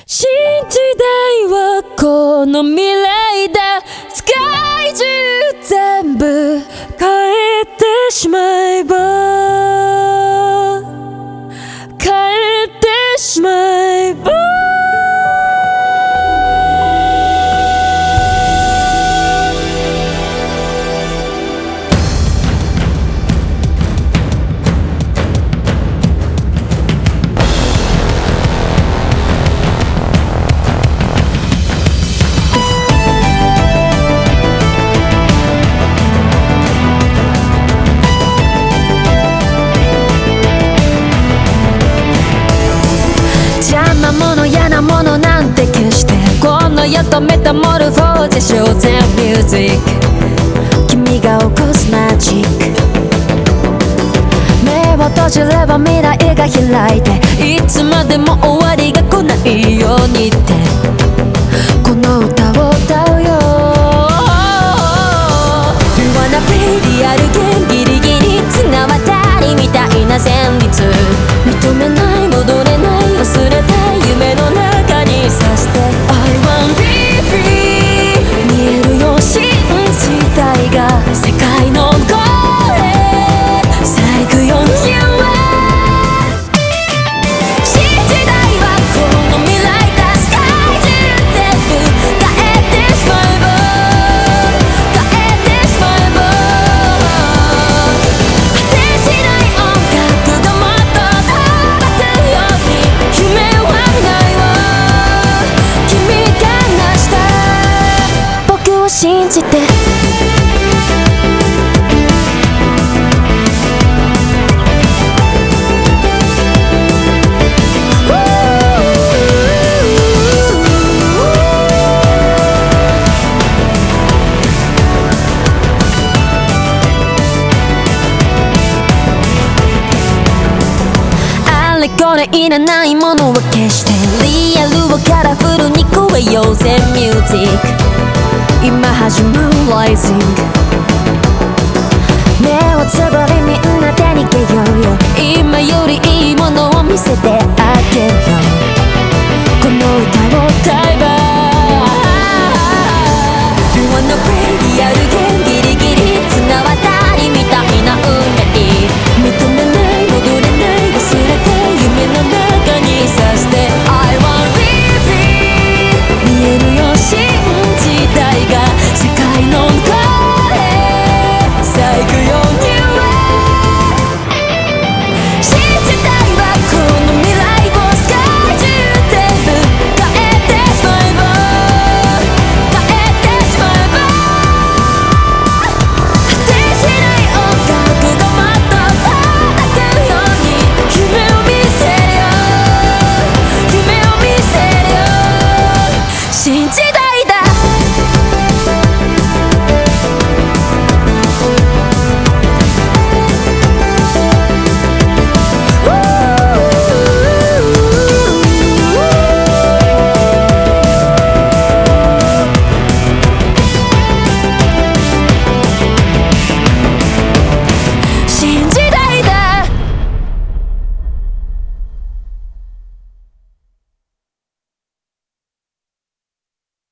新時代はこの未来だ。世界中全部変えてしまえば、変えてしまえば。物嫌なものなんて消して、この世とメタモルフォーゼショーゼンミュージック、君が起こすマジック。目を閉じれば未来が開いて、いつまでも終わりが来ないようにって、この歌を歌うよ。 You wanna be リアル弦ギリギリ綱渡りみたいな旋律、認めない戻れない忘れたい夢の中にさして I wanna be free 見えるよ信じたいが世界の声咲くようには新時代はこの未来だ。世界中全部変えてしまえば、変えてしまえば、果てしない音楽がもっと飛ばすように夢はないわ。君が成した僕を信じて。これいらないものは消して、リアルをカラフルに超えようぜミュージック。今始まるライジング、目をつぶりみんなで逃げようよ。今よりいいものを見せてあげるよ。